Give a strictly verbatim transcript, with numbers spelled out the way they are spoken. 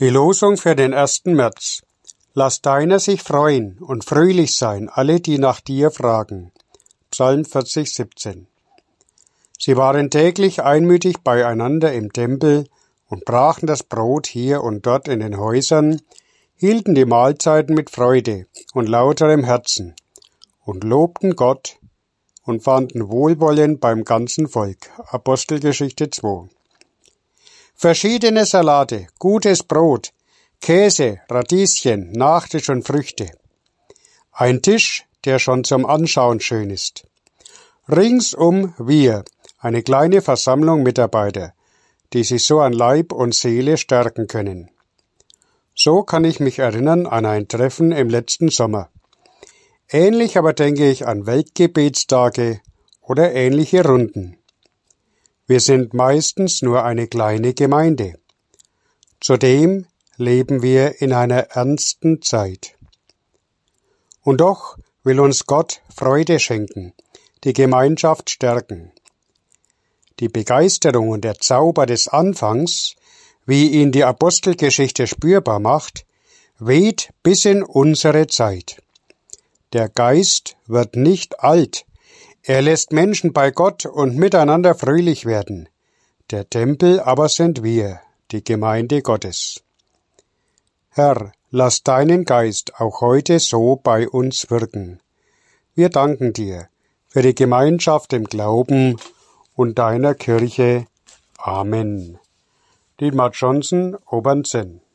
Die Losung für den ersten März. Lass deiner sich freuen und fröhlich sein, alle, die nach dir fragen. Psalm vierzig, siebzehn. Sie waren täglich einmütig beieinander im Tempel und brachen das Brot hier und dort in den Häusern, hielten die Mahlzeiten mit Freude und lauterem Herzen und lobten Gott und fanden Wohlwollen beim ganzen Volk. Apostelgeschichte zwei. Verschiedene Salate, gutes Brot, Käse, Radieschen, Nachtisch und Früchte. Ein Tisch, der schon zum Anschauen schön ist. Ringsum wir, eine kleine Versammlung Mitarbeiter, die sich so an Leib und Seele stärken können. So kann ich mich erinnern an ein Treffen im letzten Sommer. Ähnlich aber denke ich an Weltgebetstage oder ähnliche Runden. Wir sind meistens nur eine kleine Gemeinde. Zudem leben wir in einer ernsten Zeit. Und doch will uns Gott Freude schenken, die Gemeinschaft stärken. Die Begeisterung und der Zauber des Anfangs, wie ihn die Apostelgeschichte spürbar macht, weht bis in unsere Zeit. Der Geist wird nicht alt, er lässt Menschen bei Gott und miteinander fröhlich werden. Der Tempel aber sind wir, die Gemeinde Gottes. Herr, lass deinen Geist auch heute so bei uns wirken. Wir danken dir für die Gemeinschaft im Glauben und deiner Kirche. Amen. Dietmar Johnson, Obernsenn.